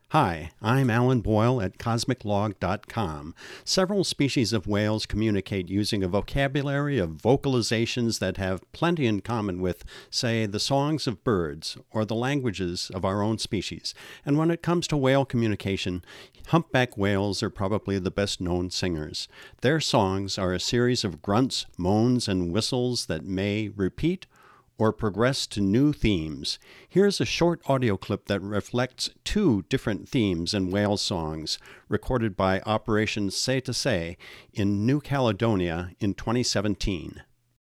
Hi, I'm Alan Boyle at CosmicLog.com. Several species of whales communicate using a vocabulary of vocalizations that have plenty in common with, say, the songs of birds or the languages of our own species. And when it comes to whale communication, humpback whales are probably the best known singers. Their songs are a series of grunts, moans, and whistles that may repeat or progress to new themes. Here's a short audio clip that reflects two different themes in whale songs, recorded by Operation Say to Say in New Caledonia in 2017.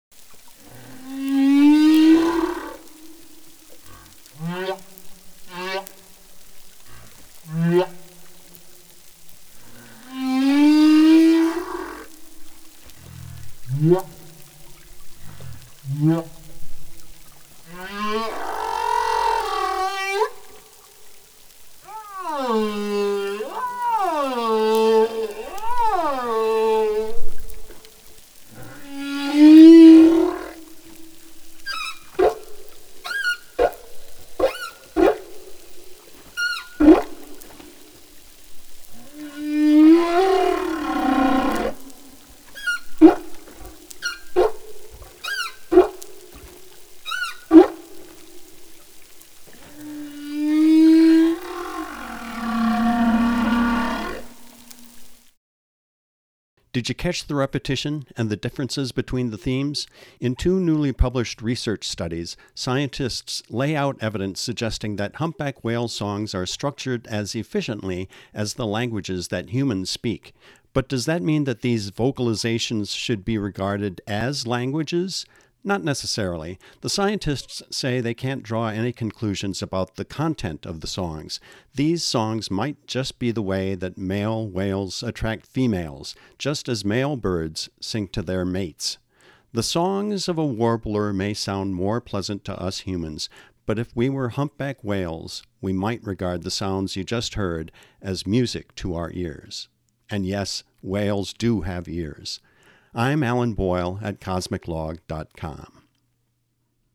Did you catch the repetition and the differences between the themes? In two newly published research studies, scientists lay out evidence suggesting that humpback whale songs are structured as efficiently as the languages that humans speak. But does that mean that these vocalizations should be regarded as languages? Not necessarily. The scientists say they can't draw any conclusions about the content of the songs. These songs might just be the way that male whales attract females, just as male birds sing to their mates. The songs of a warbler may sound more pleasant to us humans, but if we were humpback whales, we might regard the sounds you just heard as music to our ears. And yes, whales do have ears. I'm Alan Boyle at CosmicLog.com.